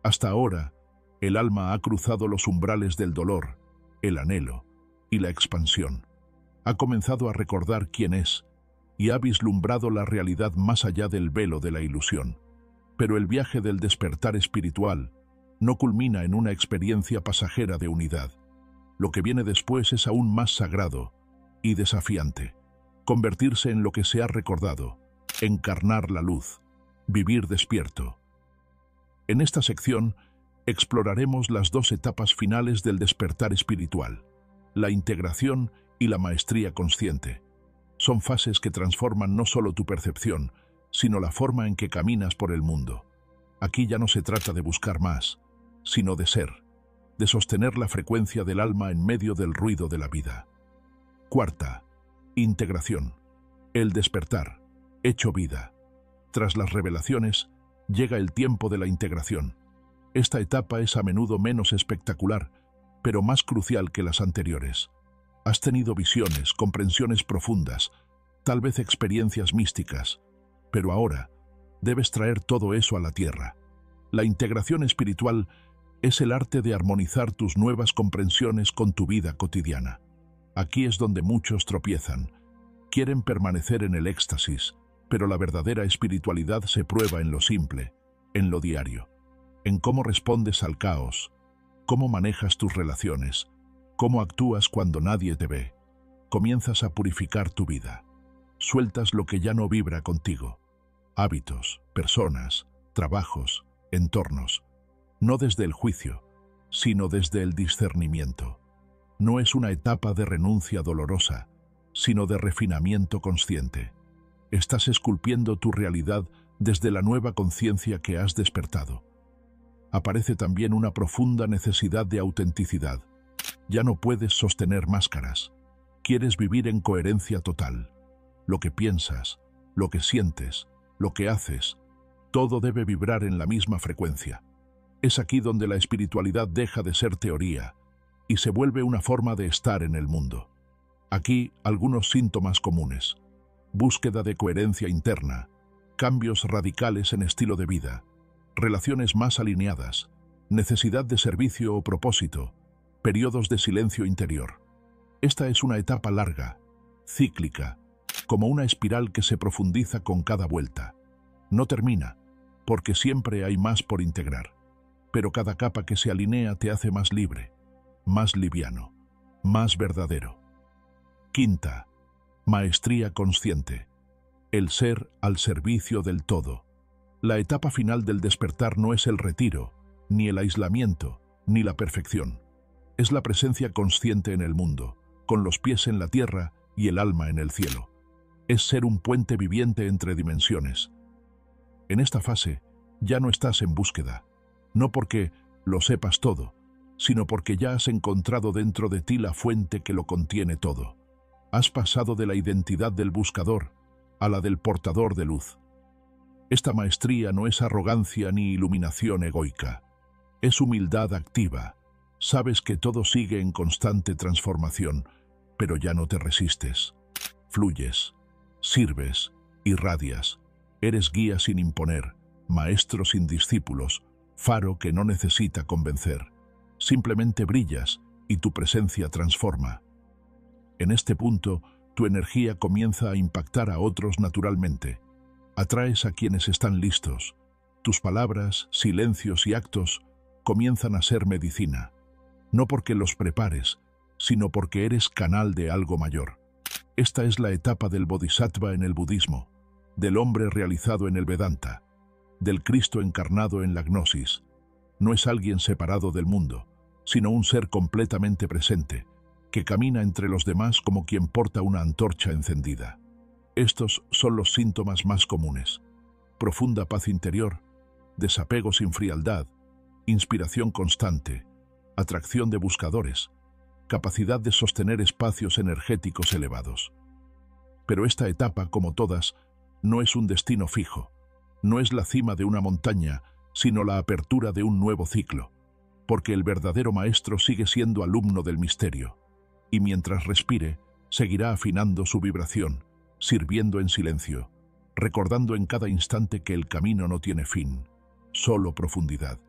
Hasta ahora, el alma ha cruzado los umbrales del dolor, el anhelo y la expansión. Ha comenzado a recordar quién es y ha vislumbrado la realidad más allá del velo de la ilusión. Pero el viaje del despertar espiritual no culmina en una experiencia pasajera de unidad. Lo que viene después es aún más sagrado y desafiante. Convertirse en lo que se ha recordado, encarnar la luz, vivir despierto. En esta sección exploraremos las dos etapas finales del despertar espiritual, la integración y la maestría consciente. Son fases que transforman no solo tu percepción, sino la forma en que caminas por el mundo. Aquí ya no se trata de buscar más, sino de ser, de sostener la frecuencia del alma en medio del ruido de la vida. Cuarta, integración. El despertar, hecho vida. Tras las revelaciones, llega el tiempo de la integración. Esta etapa es a menudo menos espectacular, pero más crucial que las anteriores. Has tenido visiones, comprensiones profundas, tal vez experiencias místicas, pero ahora debes traer todo eso a la tierra. La integración espiritual es el arte de armonizar tus nuevas comprensiones con tu vida cotidiana. Aquí es donde muchos tropiezan. Quieren permanecer en el éxtasis, pero la verdadera espiritualidad se prueba en lo simple, en lo diario, en cómo respondes al caos, cómo manejas tus relaciones, cómo actúas cuando nadie te ve. Comienzas a purificar tu vida. Sueltas lo que ya no vibra contigo. Hábitos, personas, trabajos, entornos. No desde el juicio, sino desde el discernimiento. No es una etapa de renuncia dolorosa, sino de refinamiento consciente. Estás esculpiendo tu realidad desde la nueva conciencia que has despertado. Aparece también una profunda necesidad de autenticidad. Ya no puedes sostener máscaras. Quieres vivir en coherencia total. Lo que piensas, lo que sientes, lo que haces, todo debe vibrar en la misma frecuencia. Es aquí donde la espiritualidad deja de ser teoría y se vuelve una forma de estar en el mundo. Aquí algunos síntomas comunes: búsqueda de coherencia interna, cambios radicales en estilo de vida, relaciones más alineadas, necesidad de servicio o propósito, periodos de silencio interior. Esta es una etapa larga, cíclica, como una espiral que se profundiza con cada vuelta. No termina, porque siempre hay más por integrar, pero cada capa que se alinea te hace más libre, más liviano, más verdadero. Quinta, maestría consciente. El ser al servicio del todo. La etapa final del despertar no es el retiro, ni el aislamiento, ni la perfección. Es la presencia consciente en el mundo, con los pies en la tierra y el alma en el cielo. Es ser un puente viviente entre dimensiones. En esta fase ya no estás en búsqueda, no porque lo sepas todo, sino porque ya has encontrado dentro de ti la fuente que lo contiene todo. Has pasado de la identidad del buscador a la del portador de luz. Esta maestría no es arrogancia ni iluminación egoica, es humildad activa. Sabes que todo sigue en constante transformación, pero ya no te resistes. Fluyes, sirves, irradias. Eres guía sin imponer, maestro sin discípulos, faro que no necesita convencer. Simplemente brillas y tu presencia transforma. En este punto, tu energía comienza a impactar a otros naturalmente. Atraes a quienes están listos. Tus palabras, silencios y actos comienzan a ser medicina. No porque los prepares, sino porque eres canal de algo mayor. Esta es la etapa del Bodhisattva en el budismo, del hombre realizado en el Vedanta, del Cristo encarnado en la Gnosis. No es alguien separado del mundo, sino un ser completamente presente, que camina entre los demás como quien porta una antorcha encendida. Estos son los síntomas más comunes: profunda paz interior, desapego sin frialdad, inspiración constante, atracción de buscadores, capacidad de sostener espacios energéticos elevados. Pero esta etapa, como todas, no es un destino fijo, no es la cima de una montaña, sino la apertura de un nuevo ciclo, porque el verdadero maestro sigue siendo alumno del misterio, y mientras respire, seguirá afinando su vibración, sirviendo en silencio, recordando en cada instante que el camino no tiene fin, solo profundidad.